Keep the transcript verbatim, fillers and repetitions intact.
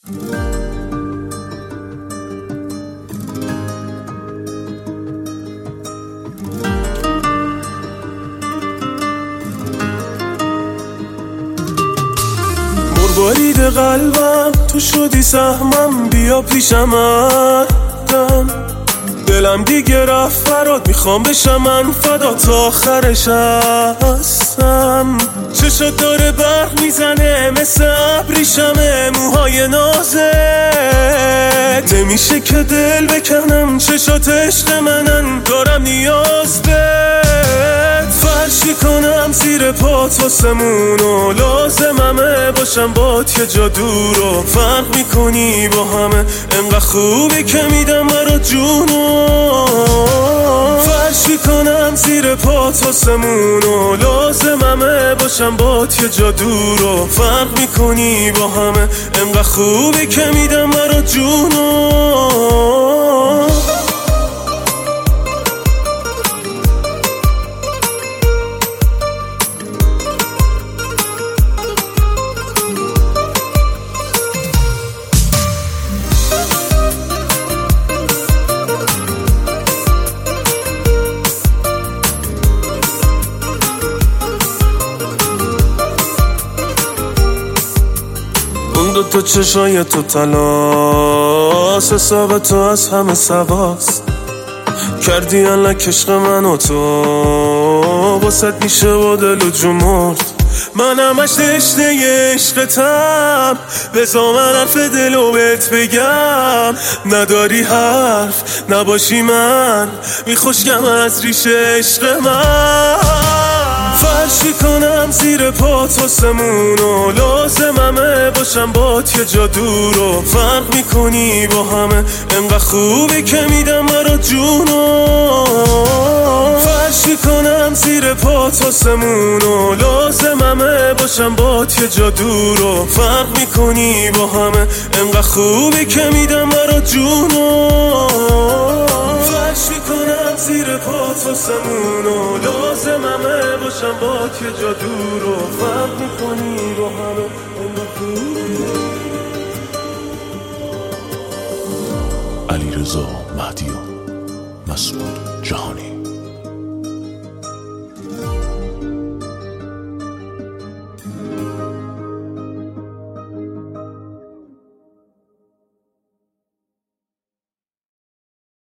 مربارید قلبم تو شدی سهمم، بیا پیشم ادم دلم دیگه رفت فرات، میخوام بشم من فدا تا آخرش هستم. چشات داره برق میزنه مثل ابریشمه، موهای نازت نمیشه که دل بکنم، چشات عشق منن دارم نیاز بهت. فرش کنم زیر پات آسمونو، لازممه باشم بات یه جا دورو، فرق میکنی با همه انقدر خوبی که میدم برات جونو. فرش کنم زیر پات آسمونو، لازممه باشم بات یه جا دورو، فرق میکنی با همه انقدر خوبی که میدم برات جونو. دو تا چشای تو تلاس، حساب تو از همه سواست، کردی الک عشق من و تو، واسط میشه با دل و جو مرد. من همش تشنه عشقتم، بذار من حرف دلو بهت بگم. نداری حرف نباشی من، میخوشگم از ریش عشق من. فرشی کنم زیر پات آسمونو، لازممه باشم بات یه جا دورو، فرق میکنی با همه انقدر خوبی که میدم برات جونو. فرشی کنم زیر پات آسمونو، لازممه باشم بات یه جا دورو، فرق میکنی با همه انقدر خوبی که میدم برات جونو. فرشی کنم زیر پات آسمونو، لازممه باشم بات یه جا دورو، فرق میکنی با همه انقدر خوبی. علیرضا مهدیان، مسعود جهانی.